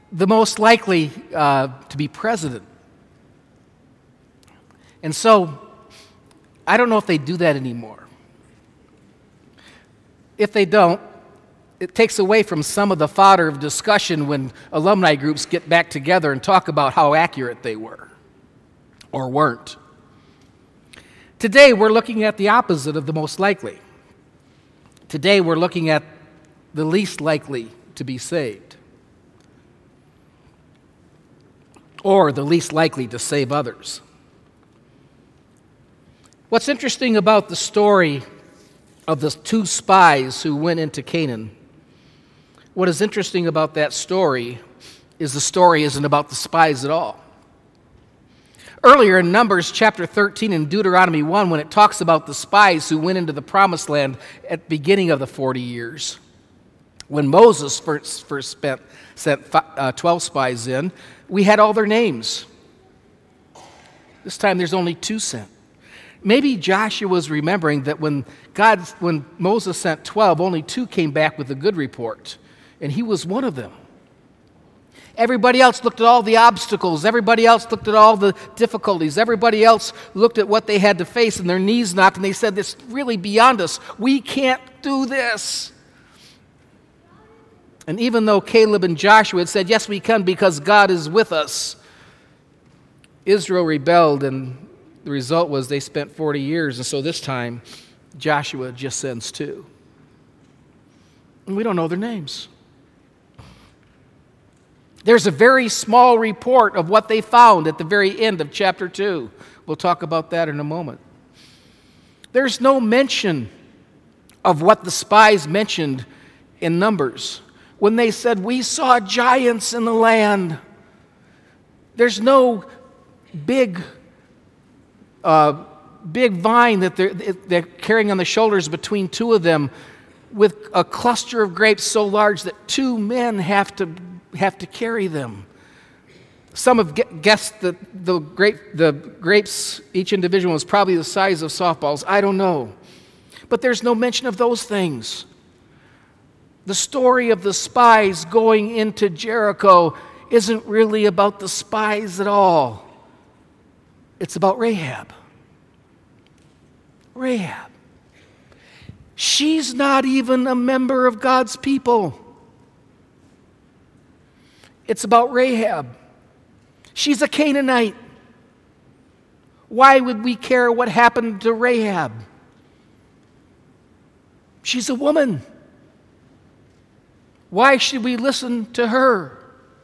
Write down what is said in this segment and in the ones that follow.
the most likely to be president. And so, I don't know if they do that anymore. If they don't, it takes away from some of the fodder of discussion when alumni groups get back together and talk about how accurate they were or weren't. Today, we're looking at the opposite of the most likely. Today, we're looking at the least likely to be saved, or the least likely to save others. What's interesting about the story of the two spies who went into Canaan, what is interesting about that story is the story isn't about the spies at all. Earlier in Numbers chapter 13 and Deuteronomy 1, when it talks about the spies who went into the promised land at the beginning of the 40 years, when Moses first sent 12 spies in, we had all their names. This time there's only 2 sent. Maybe Joshua was remembering that when Moses sent 12, only 2 came back with a good report, and he was one of them. Everybody else looked at all the obstacles. Everybody else looked at all the difficulties. Everybody else looked at what they had to face, and their knees knocked, and they said, "This is really beyond us. We can't do this." And even though Caleb and Joshua had said, "Yes, we can because God is with us," Israel rebelled, and the result was they spent 40 years, and so this time Joshua just sends 2. And we don't know their names. There's a very small report of what they found at the very end of chapter 2. We'll talk about that in a moment. There's no mention of what the spies mentioned in Numbers when they said, "We saw giants in the land." There's no big vine that they're carrying on the shoulders between 2 of them with a cluster of grapes so large that 2 men have to carry them. Some have guessed that the grapes, each individual was probably the size of softballs. I don't know. But there's no mention of those things. The story of the spies going into Jericho isn't really about the spies at all. It's about Rahab. Rahab. She's not even a member of God's people. It's about Rahab. She's a Canaanite. Why would we care what happened to Rahab? She's a woman. Why should we listen to her?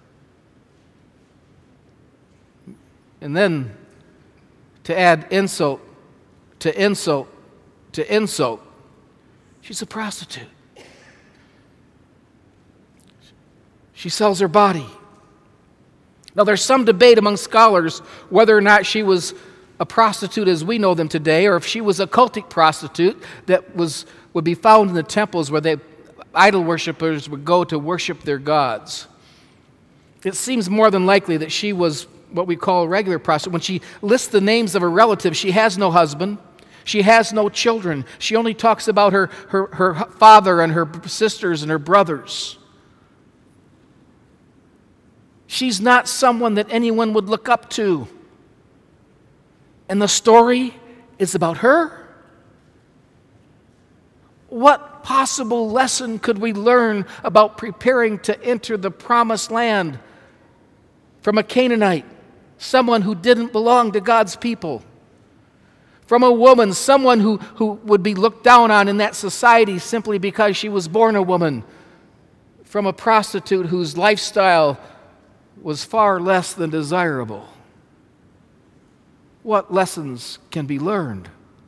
And then, to add insult to insult to insult, she's a prostitute. She sells her body. Now, there's some debate among scholars whether or not she was a prostitute as we know them today, or if she was a cultic prostitute that would be found in the temples where the idol worshipers would go to worship their gods. It seems more than likely that she was what we call a regular prostitute. When she lists the names of her relatives, she has no husband. She has no children. She only talks about her father and her sisters and her brothers. She's not someone that anyone would look up to. And the story is about her? What possible lesson could we learn about preparing to enter the promised land from a Canaanite, someone who didn't belong to God's people? From a woman, someone who would be looked down on in that society simply because she was born a woman? From a prostitute whose lifestyle was far less than desirable? What lessons can be learned?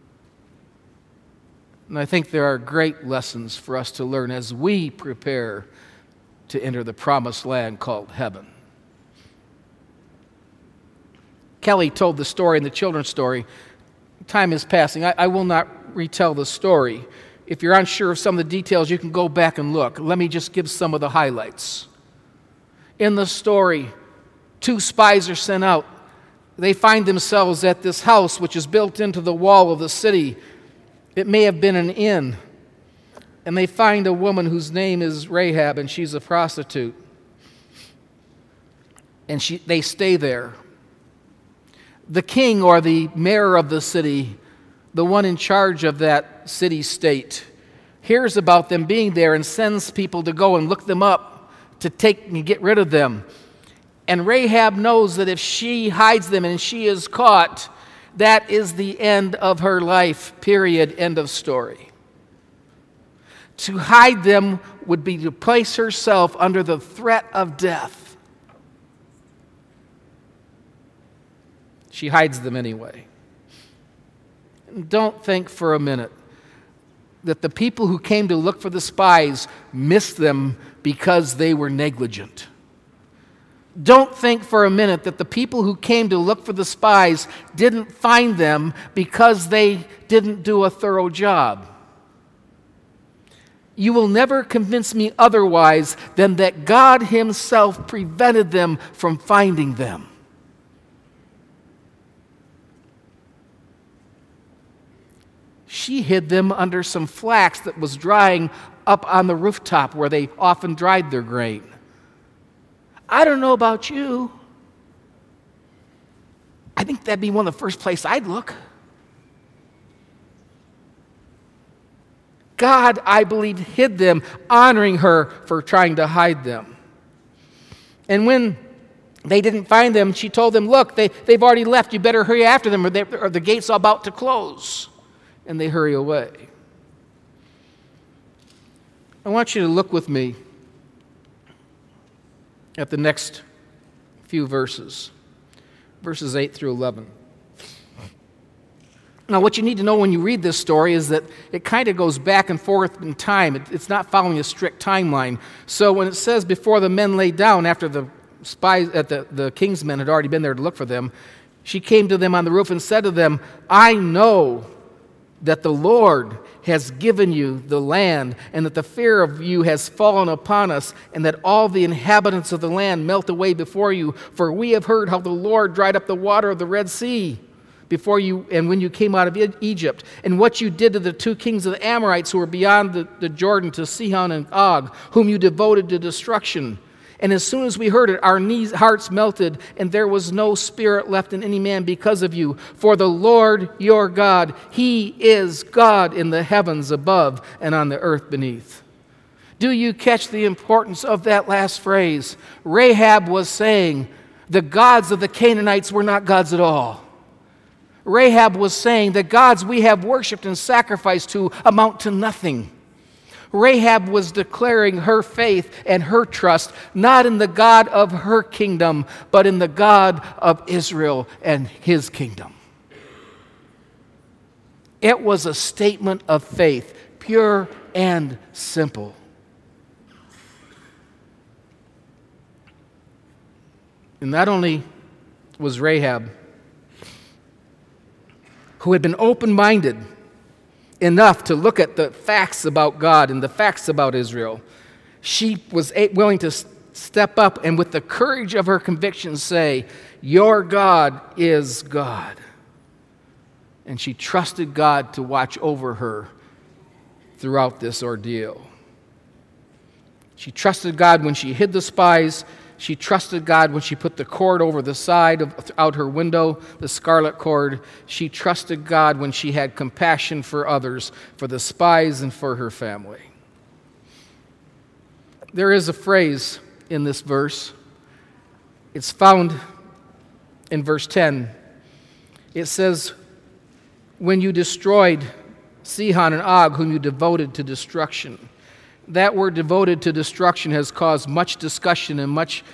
And I think there are great lessons for us to learn as we prepare to enter the promised land called heaven. Kelly told the story in the children's story. Time is passing. I will not retell the story. If you're unsure of some of the details, you can go back and look. Let me just give some of the highlights. In the story, 2 spies are sent out. They find themselves at this house which is built into the wall of the city. It may have been an inn. And they find a woman whose name is Rahab, and she's a prostitute. and they stay there. The king or the mayor of the city, the one in charge of that city-state, hears about them being there and sends people to go and look them up to take and get rid of them. And Rahab knows that if she hides them and she is caught, that is the end of her life, period, end of story. To hide them would be to place herself under the threat of death. She hides them anyway. Don't think for a minute that the people who came to look for the spies missed them because they were negligent. Don't think for a minute that the people who came to look for the spies didn't find them because they didn't do a thorough job. You will never convince me otherwise than that God Himself prevented them from finding them. She hid them under some flax that was drying up on the rooftop where they often dried their grain. I don't know about you. I think that'd be one of the first places I'd look. God, I believe, hid them, honoring her for trying to hide them. And when they didn't find them, she told them, look, they've already left. You better hurry after them or the gate's about to close. And they hurry away. I want you to look with me at the next few verses, verses 8 through 11. Now, what you need to know when you read this story is that it kind of goes back and forth in time. It's not following a strict timeline. So when it says before the men lay down, after the spies, the king's men had already been there to look for them, she came to them on the roof and said to them, I know that the Lord has given you the land, and that the fear of you has fallen upon us, and that all the inhabitants of the land melt away before you. For we have heard how the Lord dried up the water of the Red Sea before you, and when you came out of Egypt, and what you did to the two kings of the Amorites who were beyond the Jordan, to Sihon and Og, whom you devoted to destruction. And as soon as we heard it, our hearts melted, and there was no spirit left in any man because of you. For the Lord your God, He is God in the heavens above and on the earth beneath. Do you catch the importance of that last phrase? Rahab was saying the gods of the Canaanites were not gods at all. Rahab was saying the gods we have worshipped and sacrificed to amount to nothing. Rahab was declaring her faith and her trust not in the God of her kingdom, but in the God of Israel and His kingdom. It was a statement of faith, pure and simple. And not only was Rahab, who had been open-minded enough to look at the facts about God and the facts about Israel, she was willing to step up and with the courage of her convictions say, your God is God. And she trusted God to watch over her throughout this ordeal. She trusted God when she hid the spies. She trusted God when she put the cord over the side out her window, the scarlet cord. She trusted God when she had compassion for others, for the spies and for her family. There is a phrase in this verse. It's found in verse 10. It says, when you destroyed Sihon and Og, whom you devoted to destruction. That word devoted to destruction has caused much discussion and much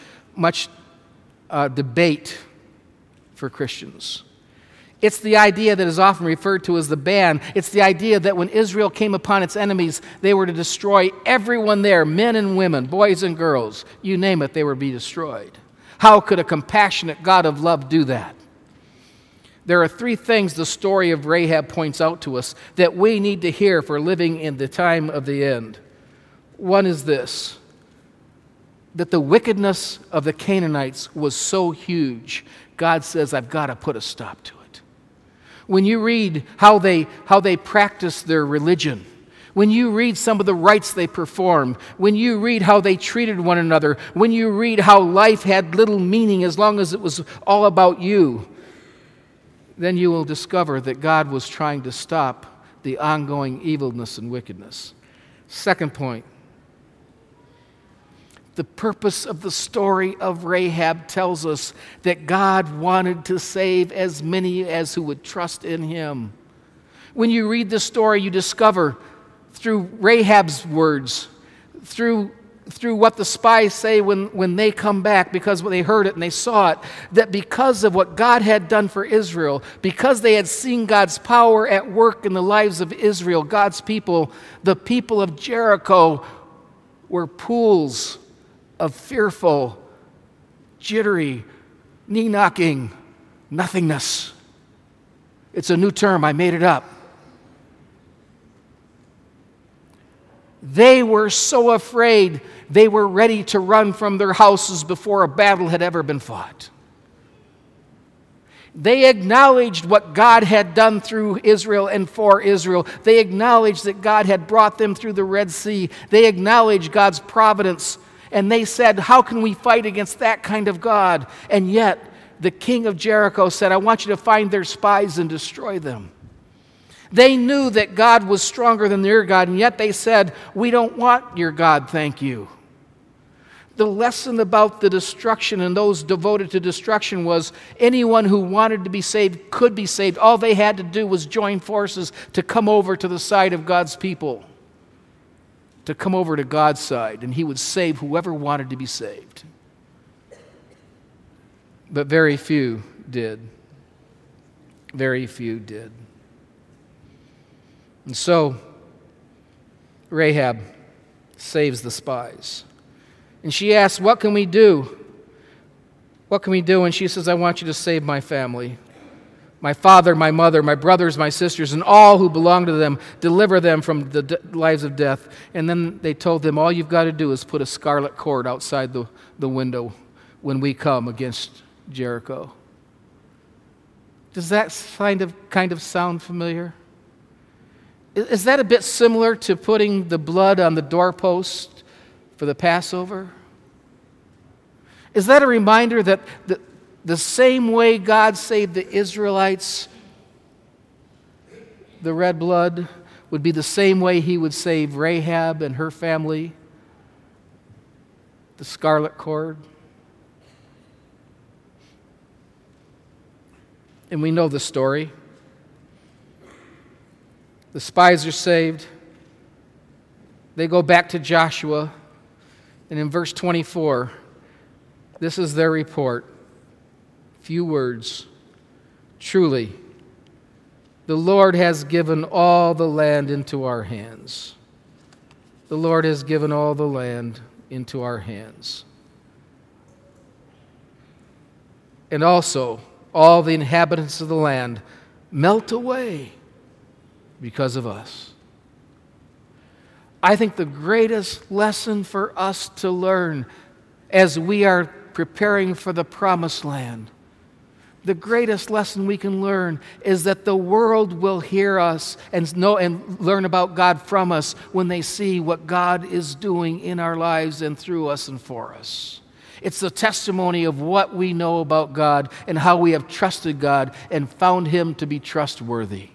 debate for Christians. It's the idea that is often referred to as the ban. It's the idea that when Israel came upon its enemies, they were to destroy everyone there, men and women, boys and girls, you name it, they were to be destroyed. How could a compassionate God of love do that? There are three things the story of Rahab points out to us that we need to hear for living in the time of the end. One is this, that the wickedness of the Canaanites was so huge, God says, I've got to put a stop to it. When you read how they practiced their religion, When you read some of the rites they performed, when you read how they treated one another, when you read how life had little meaning as long as it was all about you, then you will discover that God was trying to stop the ongoing evilness and wickedness. Second point, the purpose of the story of Rahab tells us that God wanted to save as many as who would trust in him. When you read this story, you discover through Rahab's words, through what the spies say when they come back, because they heard it and they saw it, that because of what God had done for Israel, because they had seen God's power at work in the lives of Israel, God's people, the people of Jericho were pools of fearful, jittery, knee-knocking nothingness. It's a new term, I made it up. They were so afraid, they were ready to run from their houses before a battle had ever been fought. They acknowledged what God had done through Israel and for Israel. They acknowledged that God had brought them through the Red Sea. They acknowledged God's providence. And they said, how can we fight against that kind of God? And yet, the king of Jericho said, I want you to find their spies and destroy them. They knew that God was stronger than their God, and yet they said, we don't want your God, thank you. The lesson about the destruction and those devoted to destruction was anyone who wanted to be saved could be saved. All they had to do was join forces to come over to the side of God's people, to come over to God's side, and he would save whoever wanted to be saved. But very few did. Very few did. And so, Rahab saves the spies. And she asks, what can we do? What can we do? And she says, I want you to save my family. My father, my mother, my brothers, my sisters, and all who belong to them, deliver them from the lives of death. And then they told them, all you've got to do is put a scarlet cord outside the window when we come against Jericho. Does that kind of sound familiar? Is that a bit similar to putting the blood on the doorpost for the Passover? Is that a reminder that the same way God saved the Israelites, the red blood, would be the same way he would save Rahab and her family, the scarlet cord? And we know the story. The spies are saved. They go back to Joshua. And in verse 24, this is their report. Few words. Truly, the Lord has given all the land into our hands. The Lord has given all the land into our hands. And also, all the inhabitants of the land melt away because of us. I think the greatest lesson for us to learn as we are preparing for the promised land, the greatest lesson we can learn is that the world will hear us and know and learn about God from us when they see what God is doing in our lives and through us and for us. It's the testimony of what we know about God and how we have trusted God and found him to be trustworthy.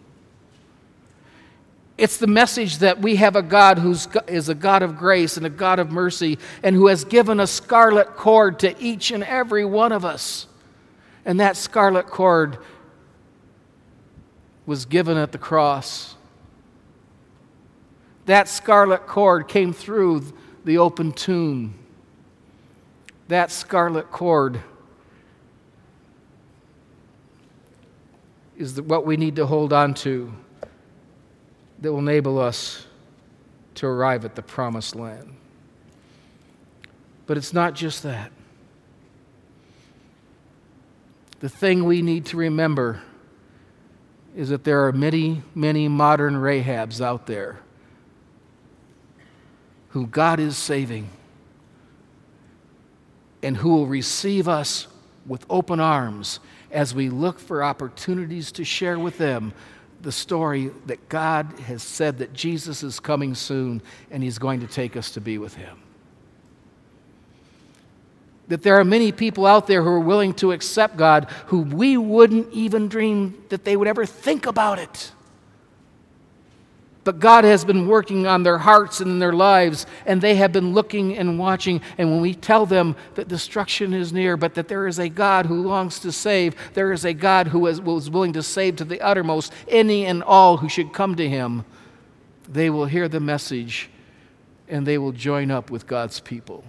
It's the message that we have a God who is a God of grace and a God of mercy and who has given a scarlet cord to each and every one of us. And that scarlet cord was given at the cross. That scarlet cord came through the open tomb. That scarlet cord is what we need to hold on to that will enable us to arrive at the promised land. But it's not just that. The thing we need to remember is that there are many, many modern Rahabs out there who God is saving and who will receive us with open arms as we look for opportunities to share with them the story that God has said that Jesus is coming soon and he's going to take us to be with him. That there are many people out there who are willing to accept God who we wouldn't even dream that they would ever think about it. But God has been working on their hearts and in their lives, and they have been looking and watching. And when we tell them that destruction is near, but that there is a God who longs to save, there is a God who was willing to save to the uttermost any and all who should come to him, they will hear the message and they will join up with God's people.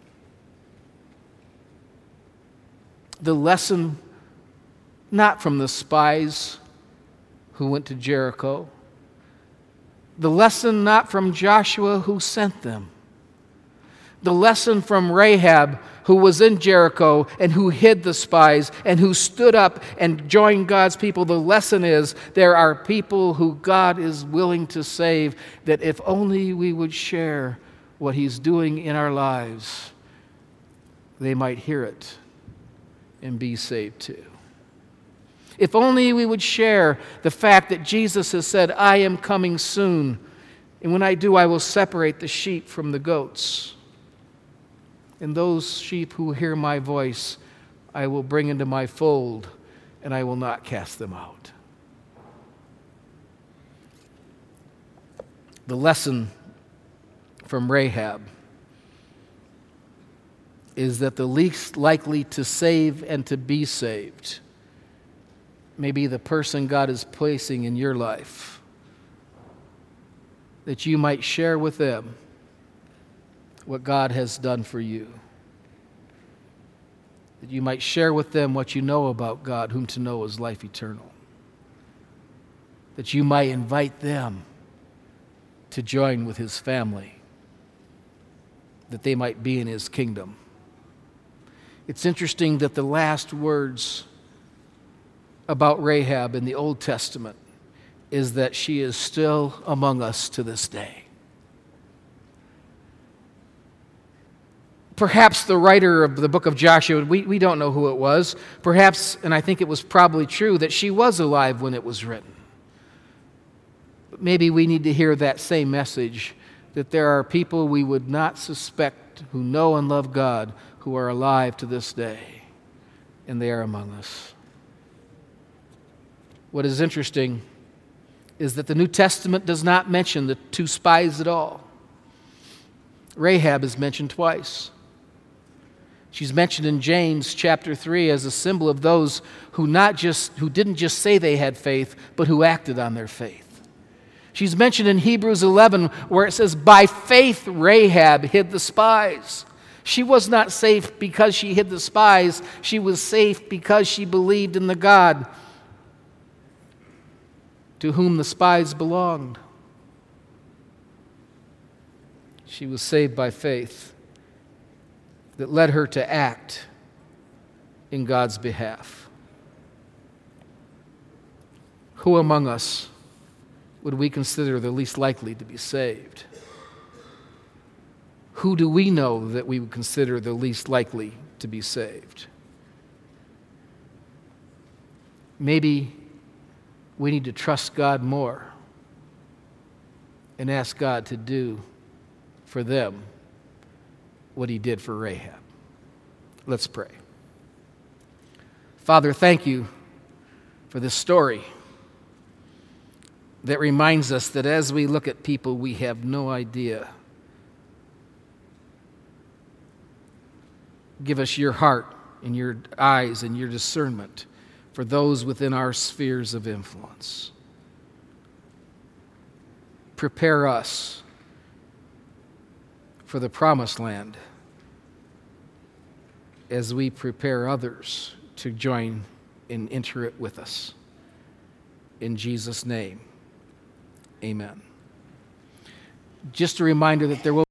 The lesson, not from the spies who went to Jericho, the lesson not from Joshua who sent them, the lesson from Rahab who was in Jericho and who hid the spies and who stood up and joined God's people. The lesson is there are people who God is willing to save, that if only we would share what he's doing in our lives, they might hear it and be saved too. If only we would share the fact that Jesus has said, I am coming soon, and when I do, I will separate the sheep from the goats. And those sheep who hear my voice, I will bring into my fold, and I will not cast them out. The lesson from Rahab is that the least likely to save and to be saved may be the person God is placing in your life, that you might share with them what God has done for you, that you might share with them what you know about God, whom to know is life eternal, that you might invite them to join with his family, that they might be in his kingdom. It's interesting that the last words about Rahab in the Old Testament is that she is still among us to this day. Perhaps the writer of the book of Joshua, we don't know who it was, perhaps, and I think it was probably true, that she was alive when it was written. But maybe we need to hear that same message, that there are people we would not suspect who know and love God who are alive to this day, and they are among us. What is interesting is that the New Testament does not mention the two spies at all. Rahab is mentioned twice. She's mentioned in James chapter 3 as a symbol of those who didn't just say they had faith, but who acted on their faith. She's mentioned in Hebrews 11 where it says, by faith Rahab hid the spies. She was not safe because she hid the spies. She was safe because she believed in the God to whom the spies belonged. She was saved by faith that led her to act in God's behalf. Who among us would we consider the least likely to be saved? Who do we know that we would consider the least likely to be saved? Maybe we need to trust God more and ask God to do for them what he did for Rahab. Let's pray. Father, thank you for this story that reminds us that as we look at people we have no idea, give us your heart and your eyes and your discernment for those within our spheres of influence. Prepare us for the promised land as we prepare others to join and enter it with us. In Jesus' name, amen. Just a reminder that there will